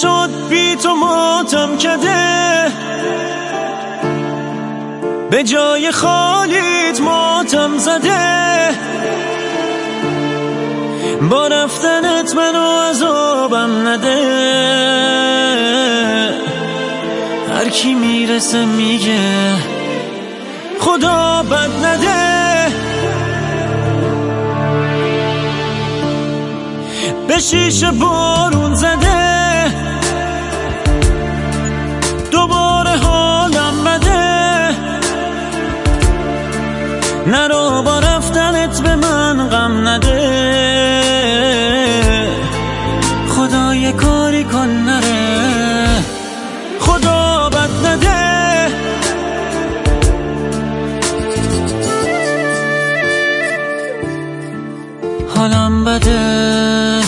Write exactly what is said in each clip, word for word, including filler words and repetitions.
شد بی تو ماتم کده، به جای خالیت ماتم زده. با رفتنت منو عذابم نده. هر کی میرسه میگه خدا بد نده. به شیشه بارون زده، دوباره حالم بده. نرو با رفتنت به من غم نده. خدا یه کاری کن نره، خدا بد نده. حالم بده،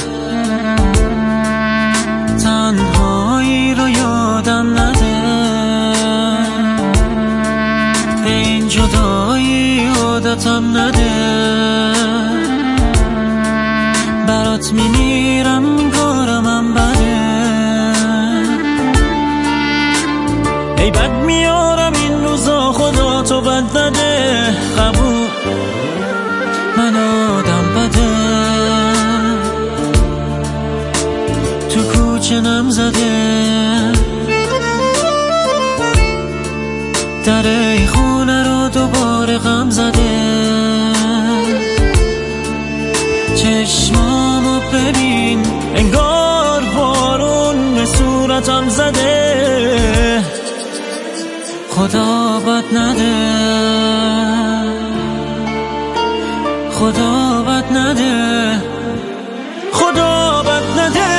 تنهایی رو یادم نده. به این جدایی عادتم نده. برات میمیرم این کارم هم بده. ای بد میارم این روزا، خدا تو بد نده. قبول من آدم بده، تو کوچه نم زده. در ای خونه رو دوباره غم زده. چشمامو ببین انگار بارون به صورتم زده. خدا بد نده، خدا بد نده، خدا بد نده.